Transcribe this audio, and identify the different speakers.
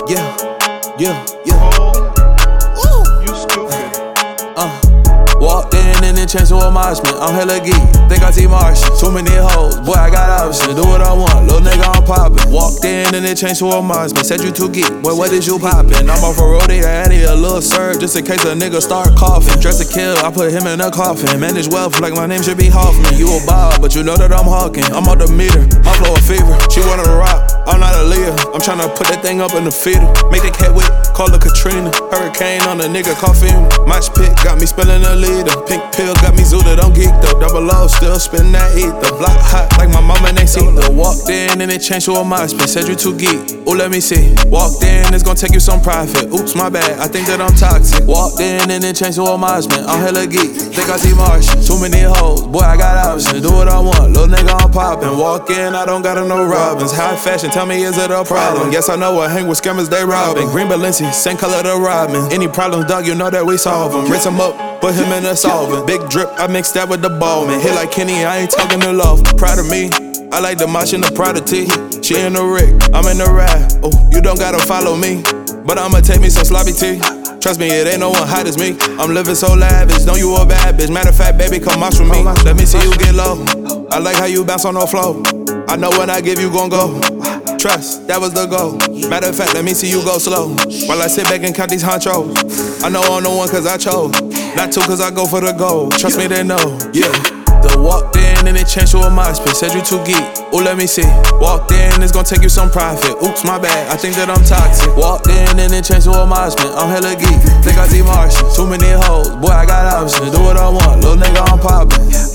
Speaker 1: You stupid.
Speaker 2: Walked in and changed to a marksman. I'm hella geek, think I see Martian. Too many hoes, boy, I got options. Do what I want, little nigga, I'm poppin'. Walked in and it changed to a marksman. Said you too geek, boy, what is you poppin'? I'm off a roadie, I need a little serve just in case a nigga start coughing. Dress to kill, I put him in a coffin. Manage wealth like my name should be Hoffman. You a Bob, but you know that I'm hawking. I'm on the meter, my flow a fever. She wanna rock, I'm not a leader. I'm tryna put that thing up in the feeder. Make the cat whip, call her Katrina. Hurricane on the nigga, coffee. Mosh pit got me spilling a liter. Pink pill got me zooted, I'm geeked up. Double O, still spin that ether. Block hot like my mama ain't seen the. Walked in and it changed to a MySpace. Said you too geek, ooh let me see. Walked in, it's gonna take you some profit. Oops, my bad, I think that I'm toxic. Walked in and it changed to a MySpace. I'm hella geek, think I see Martian. Too many hoes, boy I got options. Do what I want, little nigga I'm poppin'. Walk in, I don't gotta know Robins. High fashion, tell me is it a problem? Yes I know I hang with scammers, they robbing. Green Balenci, same color to Robin. Any problems, dog, you know that we solve them. Rinse them up, put him in a solvent. Big drip, I mix that with the ball, man. Hit like Kenny, I ain't talking to love. Proud of me, I like the mosh and the Prada tee. She in the Rick, I'm in the ride. Oh, you don't gotta follow me, but I'ma take me some sloppy tea. Trust me, it ain't no one hot as me. I'm living so lavish, know you a bad bitch. Matter of fact, baby, come mosh with me. Let me see you get low. I like how you bounce on the floor. I know when I give you gon' go. Trust, that was the goal. Matter of fact, let me see you go slow while I sit back and count these honchos. I know I'm the one cause I chose, not two cause I go for the gold. Trust me, they know, yeah. The walked in and it changed to a MySpace. Said you too geek, ooh let me see. Walked in, it's gonna take you some profit. Oops, my bad, I think that I'm toxic. Walked in and it changed to a MySpace. I'm hella geek, think I see Martian. Too many hoes, boy I got options. Do what I want, little nigga I'm poppin'.